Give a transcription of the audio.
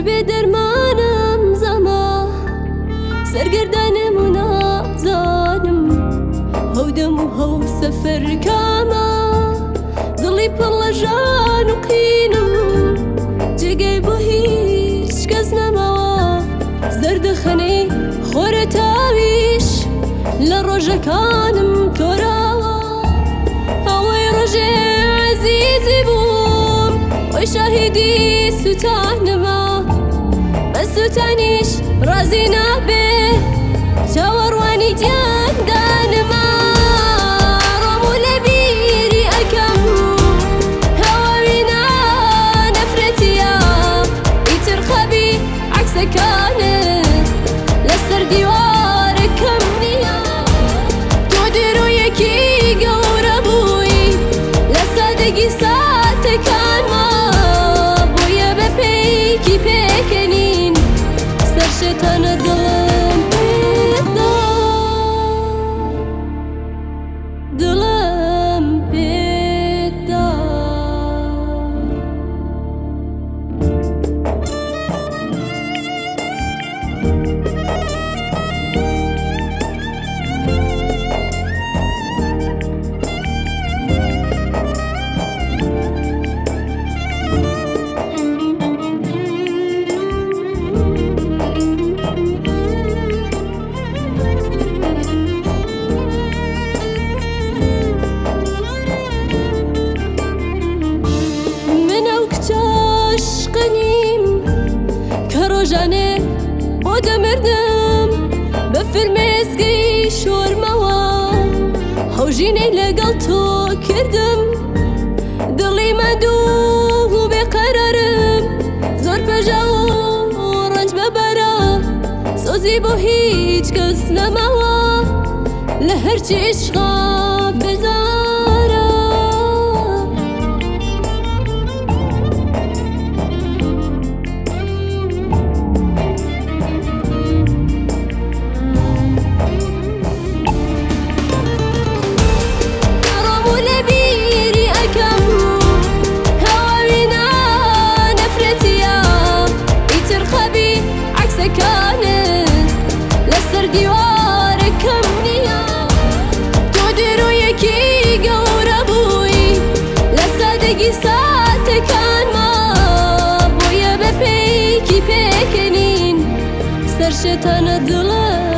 بێدەرمانم زەما سەرگەردانم و نازانم هەودەم و هەو سەفەر کامە دڵی پڕ لە ژان و قینم جێگەی بۆ هیچ کەس نەماوە زەردەخەنەی خۆرە تاویش لە ڕۆژەکانم تۆراوە ئەوەی ڕۆژێ عەزیزی بووم وەی شاهیدی سوتانمە بە سوتانیش ڕازی نابێ چاوەڕوانی گیاندانمە ڕۆم و لە بیری ئەکەم هەواوینا نەفرەتیە ئیتر خەبی عەکسەکانت لەسەر دیوارەکەم نییە تۆ دیرۆیەکی گەورە بووی لە سادەگی ساتەکانمە بۆیە بە پێیکی پێکەنین سەر شێتانە دڵم پێدا دڵم پێدا ڕۆژانێ بۆ دەمردم بە فرمێسکەی شۆرمەوە هەوژینەی لەگەڵ تۆ کردم دڵی مەدوو و بێقەرارم زۆر پەژە و ڕەنج بەبەرە سۆزی بۆ هیچ کەس نەماوە لە هەرچی عیشقا بێزارە دیوارەکەم نییە تۆ دیرۆیەکی گەورە بووی لە سادەگی ساتەکانمە بۆیە بە پێیکی پێکەنین سەر شێتانە دڵە